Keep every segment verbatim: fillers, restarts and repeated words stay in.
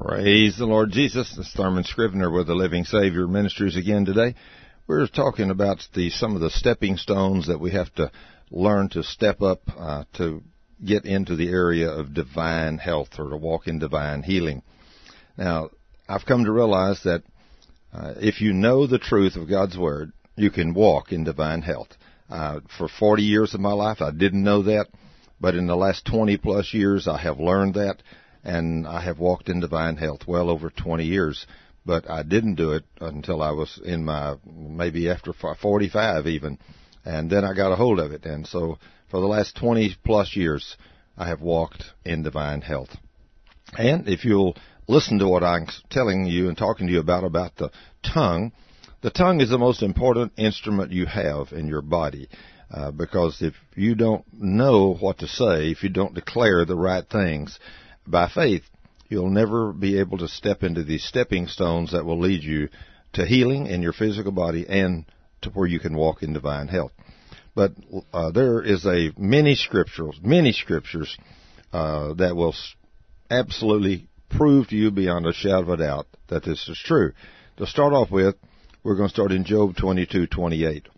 Praise the Lord Jesus. This is Thurman Scrivener with the Living Savior Ministries again today. We're talking about the some of the stepping stones that we have to learn to step up uh, to get into the area of divine health or to walk in divine healing. Now, I've come to realize that uh, if you know the truth of God's Word, you can walk in divine health. Uh, for forty years of my life, I didn't know that, but in the last twenty plus years, I have learned that. And I have walked in divine health well over twenty years, but I didn't do it until I was in my, maybe after forty-five even, and then I got a hold of it. And so for the last twenty plus years, I have walked in divine health. And if you'll listen to what I'm telling you and talking to you about, about the tongue, the tongue is the most important instrument you have in your body. Uh, because if you don't know what to say, if you don't declare the right things, by faith, you'll never be able to step into these stepping stones that will lead you to healing in your physical body and to where you can walk in divine health. But uh, there is a many scriptures, many scriptures uh, that will absolutely prove to you beyond a shadow of a doubt that this is true. To start off with, we're going to start in Job twenty-two twenty-eight.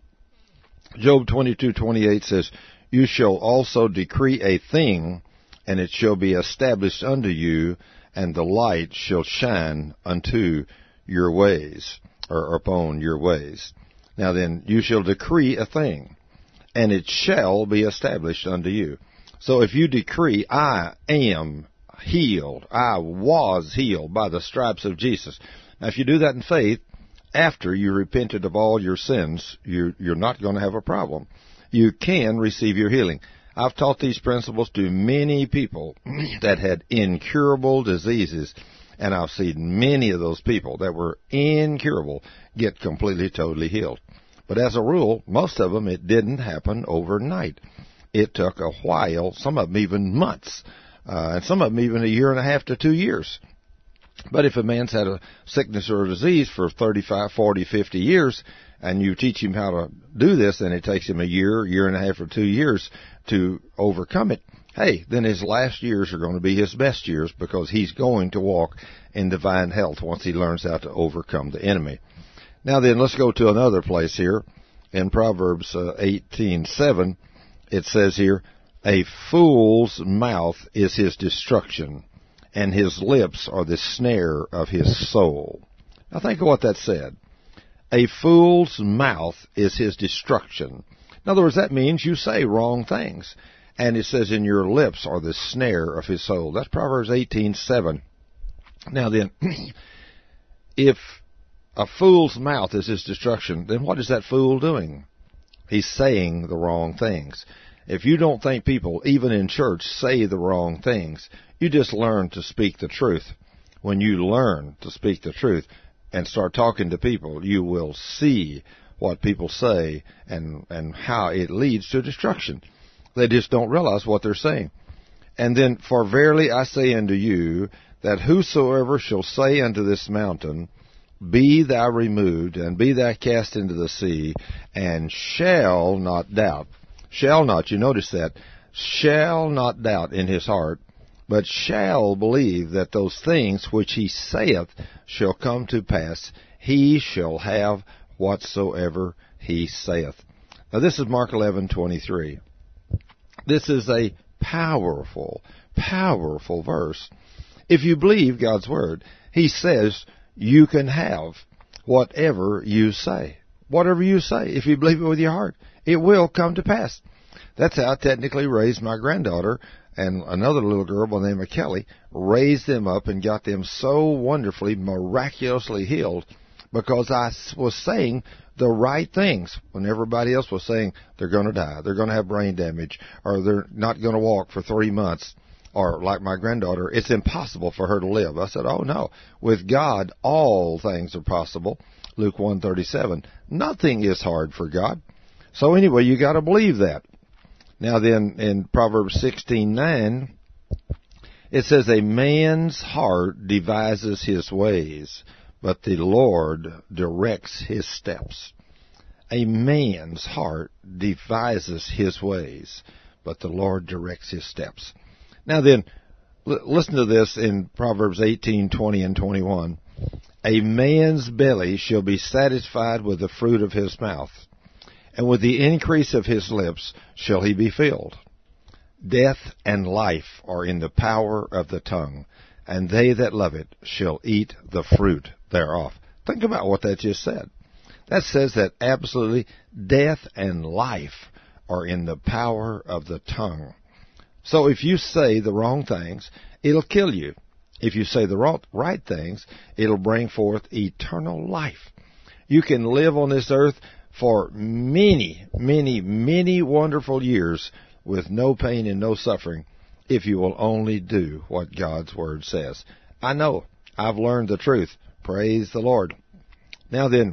Job twenty-two twenty-eight says, "You shall also decree a thing, and it shall be established unto you, and the light shall shine unto your ways," or upon your ways. Now then, you shall decree a thing, and it shall be established unto you. So if you decree, I am healed, I was healed by the stripes of Jesus. Now if you do that in faith, after you repented of all your sins, you, you're not going to have a problem. You can receive your healing. I've taught these principles to many people that had incurable diseases, and I've seen many of those people that were incurable get completely, totally healed. But as a rule, most of them, it didn't happen overnight. It took a while, some of them even months, uh, and some of them even a year and a half to two years. But if a man's had a sickness or a disease for thirty-five, forty, fifty years, and you teach him how to do this, and it takes him a year, year and a half, or two years to overcome it, hey, then his last years are going to be his best years because he's going to walk in divine health once he learns how to overcome the enemy. Now then, let's go to another place here. In Proverbs uh, eighteen seven, it says here, "A fool's mouth is his destruction, and his lips are the snare of his soul." Now think of what that said. A fool's mouth is his destruction. In other words, that means you say wrong things. And it says, in your lips are the snare of his soul. That's Proverbs eighteen seven. Now then, if a fool's mouth is his destruction, then what is that fool doing? He's saying the wrong things. If you don't think people, even in church, say the wrong things, you just learn to speak the truth. When you learn to speak the truth and start talking to people, you will see what people say and, and how it leads to destruction. They just don't realize what they're saying. And then, "For verily I say unto you, that whosoever shall say unto this mountain, Be thou removed, and be thou cast into the sea, and shall not doubt." Shall not, you notice that, shall not doubt in his heart, but shall believe that those things which he saith shall come to pass, he shall have whatsoever he saith. Now this is Mark eleven twenty-three. This is a powerful, powerful verse. If you believe God's Word, He says you can have whatever you say. Whatever you say, if you believe it with your heart, it will come to pass. That's how I technically raised my granddaughter and another little girl by the name of Kelly, raised them up and got them so wonderfully, miraculously healed because I was saying the right things when everybody else was saying they're going to die, they're going to have brain damage, or they're not going to walk for three months, or like my granddaughter, it's impossible for her to live. I said, oh no, with God all things are possible. Luke one thirty-seven. Nothing is hard for God. So anyway, you got to believe that. Now then, in Proverbs sixteen nine, it says, "A man's heart devises his ways, but the Lord directs his steps." A man's heart devises his ways, but the Lord directs his steps. Now then, L- listen to this in Proverbs eighteen, twenty, and twenty-one. A man's belly shall be satisfied with the fruit of his mouth, and with the increase of his lips shall he be filled. Death and life are in the power of the tongue, and they that love it shall eat the fruit thereof. Think about what that just said. That says that absolutely death and life are in the power of the tongue. So if you say the wrong things, it'll kill you. If you say the right things, it'll bring forth eternal life. You can live on this earth for many, many, many wonderful years with no pain and no suffering if you will only do what God's Word says. I know. I've learned the truth. Praise the Lord. Now then,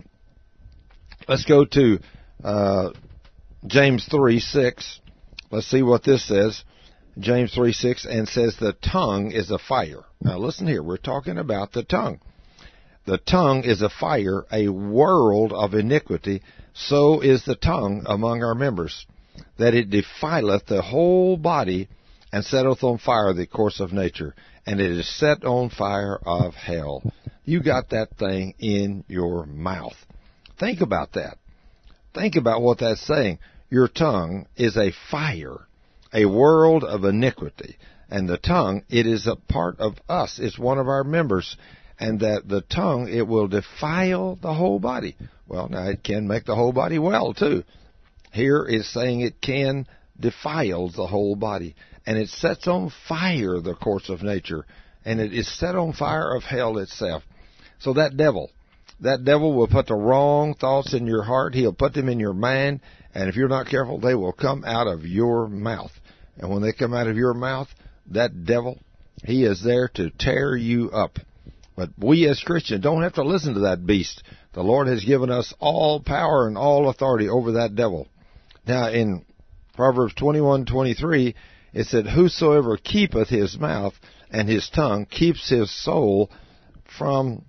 let's go to uh, James three six. Let's see what this says. James three six, and says the tongue is a fire. Now listen here, we're talking about the tongue. The tongue is a fire, a world of iniquity, so is the tongue among our members, that it defileth the whole body, and setteth on fire the course of nature, and it is set on fire of hell. You got that thing in your mouth. Think about that. Think about what that's saying. Your tongue is a fire, a world of iniquity. And the tongue, it is a part of us. It's one of our members. And that the tongue, it will defile the whole body. Well, now it can make the whole body well, too. Here is saying it can defile the whole body. And it sets on fire the course of nature. And it is set on fire of hell itself. So that devil, that devil will put the wrong thoughts in your heart. He'll put them in your mind. And if you're not careful, they will come out of your mouth. And when they come out of your mouth, that devil, he is there to tear you up. But we as Christians don't have to listen to that beast. The Lord has given us all power and all authority over that devil. Now in Proverbs twenty-one twenty-three, it said, whosoever keepeth his mouth and his tongue keeps his soul from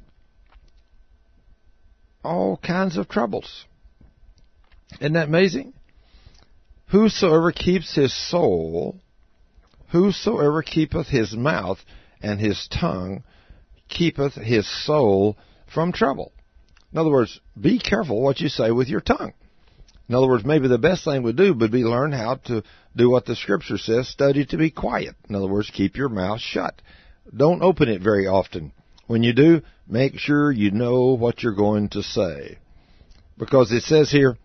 all kinds of troubles. Isn't that amazing? Whosoever keeps his soul, whosoever keepeth his mouth and his tongue keepeth his soul from trouble. In other words, be careful what you say with your tongue. In other words, maybe the best thing we do would be learn how to do what the Scripture says, study to be quiet. In other words, keep your mouth shut. Don't open it very often. When you do, make sure you know what you're going to say. Because it says here,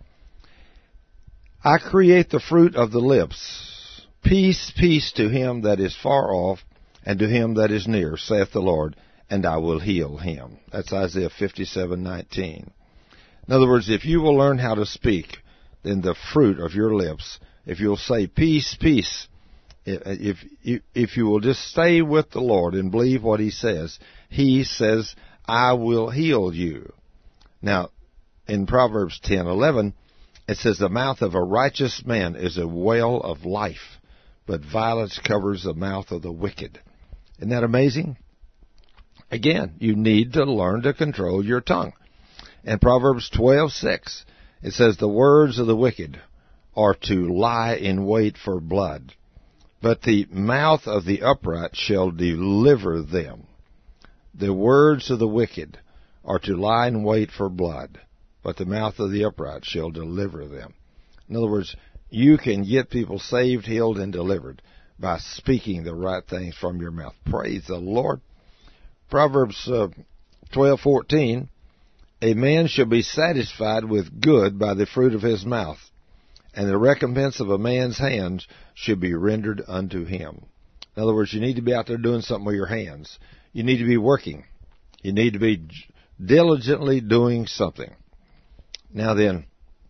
I create the fruit of the lips. Peace, peace to him that is far off, and to him that is near, saith the Lord, and I will heal him. That's Isaiah fifty-seven nineteen. In other words, if you will learn how to speak, then the fruit of your lips, if you'll say peace, peace, if, if, if you will just stay with the Lord and believe what He says, He says, I will heal you. Now, in Proverbs ten eleven, it says, the mouth of a righteous man is a well of life, but violence covers the mouth of the wicked. Isn't that amazing? Again, you need to learn to control your tongue. In Proverbs twelve six, it says, the words of the wicked are to lie in wait for blood, but the mouth of the upright shall deliver them. The words of the wicked are to lie in wait for blood, but the mouth of the upright shall deliver them. In other words, you can get people saved, healed, and delivered by speaking the right things from your mouth. Praise the Lord. Proverbs uh, twelve fourteen, a man shall be satisfied with good by the fruit of his mouth, and the recompense of a man's hands should be rendered unto him. In other words, you need to be out there doing something with your hands. You need to be working. You need to be diligently doing something. Now then,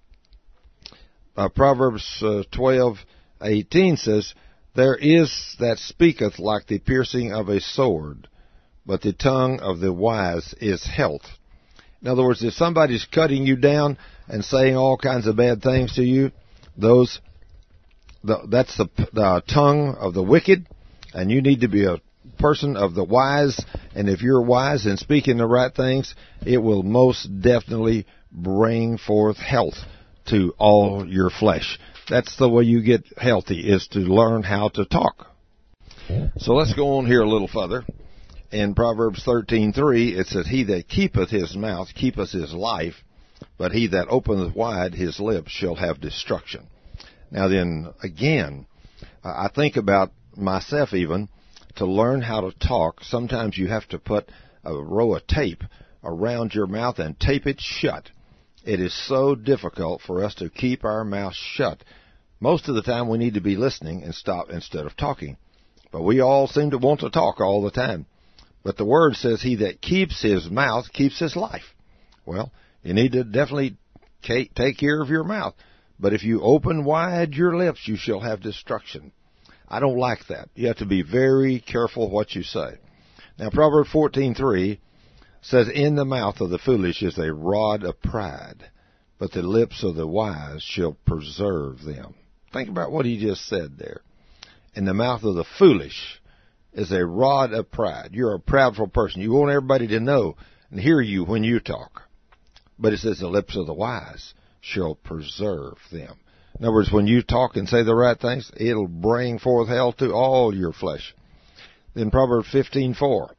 uh, Proverbs uh, twelve eighteen says, there is that speaketh like the piercing of a sword, but the tongue of the wise is health. In other words, if somebody's cutting you down and saying all kinds of bad things to you, those the, that's the, the tongue of the wicked, and you need to be a person of the wise. And if you're wise and speaking the right things, it will most definitely bring forth health to all your flesh. That's the way you get healthy, is to learn how to talk. So let's go on here a little further. In Proverbs thirteen three, it says, He that keepeth his mouth keepeth his life, but he that openeth wide his lips shall have destruction. Now then, again, I think about myself even, to learn how to talk, sometimes you have to put a row of tape around your mouth and tape it shut. It is so difficult for us to keep our mouth shut. Most of the time we need to be listening and stop instead of talking. But we all seem to want to talk all the time. But the Word says, He that keeps his mouth keeps his life. Well, you need to definitely take care of your mouth. But if you open wide your lips, you shall have destruction. I don't like that. You have to be very careful what you say. Now, Proverbs fourteen three says, In the mouth of the foolish is a rod of pride, but the lips of the wise shall preserve them. Think about what he just said there. In the mouth of the foolish is a rod of pride. You're a proudful person. You want everybody to know and hear you when you talk. But it says the lips of the wise shall preserve them. In other words, when you talk and say the right things, it'll bring forth health to all your flesh. Then Proverbs fifteen four.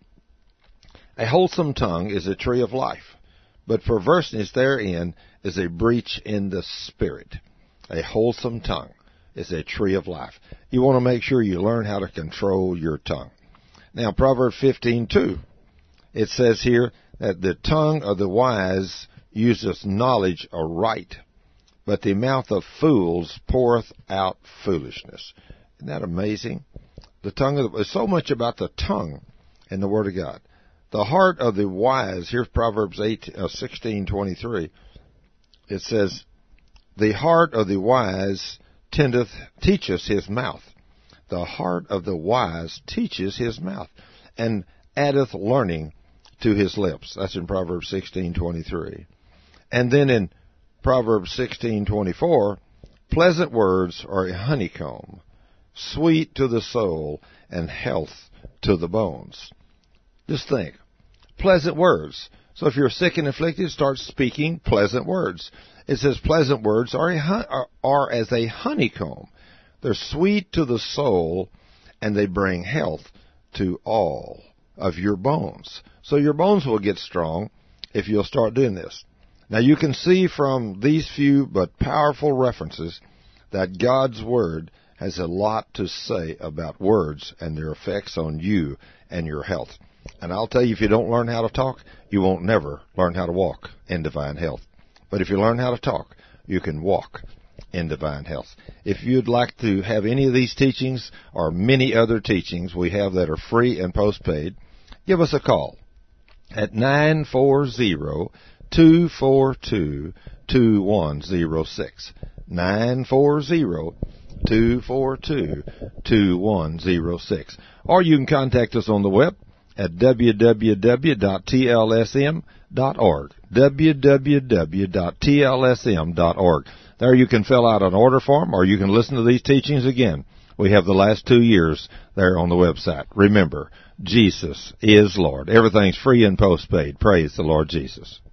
A wholesome tongue is a tree of life, but perverseness therein is a breach in the spirit. A wholesome tongue is a tree of life. You want to make sure you learn how to control your tongue. Now, Proverbs fifteen two. It says here that the tongue of the wise useth knowledge aright, but the mouth of fools poureth out foolishness. Isn't that amazing? The tongue of the, there's so much about the tongue in the Word of God. The heart of the wise, here's Proverbs sixteen twenty-three. It says, The heart of the wise tendeth, teacheth his mouth. The heart of the wise teaches his mouth, and addeth learning to his lips. That's in Proverbs sixteen twenty-three. And then in Proverbs sixteen twenty-four, pleasant words are a honeycomb, sweet to the soul, and health to the bones. Just think, pleasant words. So if you're sick and afflicted, start speaking pleasant words. It says pleasant words are, a, are, are as a honeycomb. They're sweet to the soul, and they bring health to all of your bones. So your bones will get strong if you'll start doing this. Now you can see from these few but powerful references that God's Word has a lot to say about words and their effects on you and your health. And I'll tell you, if you don't learn how to talk, you won't never learn how to walk in divine health. But if you learn how to talk, you can walk in divine health. If you'd like to have any of these teachings or many other teachings we have that are free and postpaid, give us a call at nine four zero, two four two, two one zero six. nine four zero, two four two, two one zero six. Or you can contact us on the web at w w w dot t l s m dot org. w w w dot t l s m dot org. There you can fill out an order form, or you can listen to these teachings again. We have the last two years there on the website. Remember, Jesus is Lord. Everything's free and postpaid. Praise the Lord Jesus.